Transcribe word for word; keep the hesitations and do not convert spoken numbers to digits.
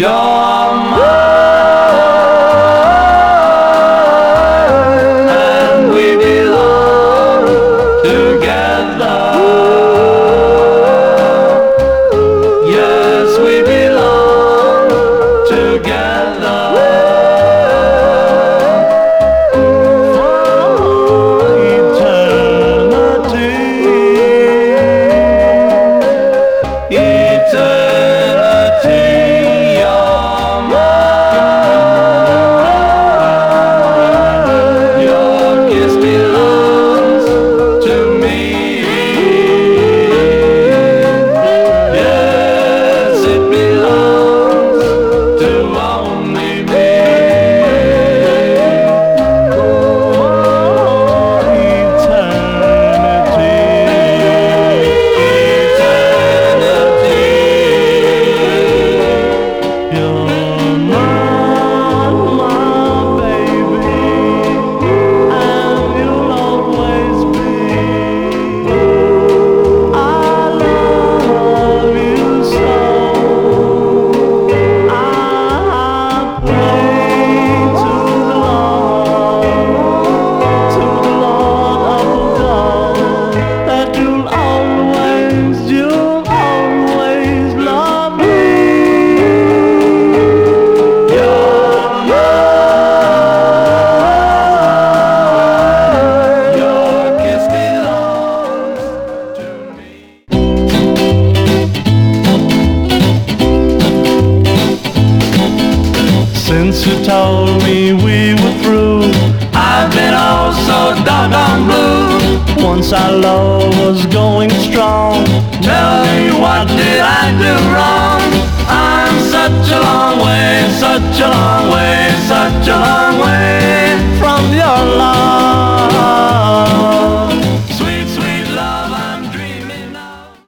You're mine, and we belong together. Yes, we belong together. For eternity, eternity. Since you told me we were through, I've been oh so doggone blue. once our love was going strong. Tell me, what did I do wrong? I'm such a long way, such a long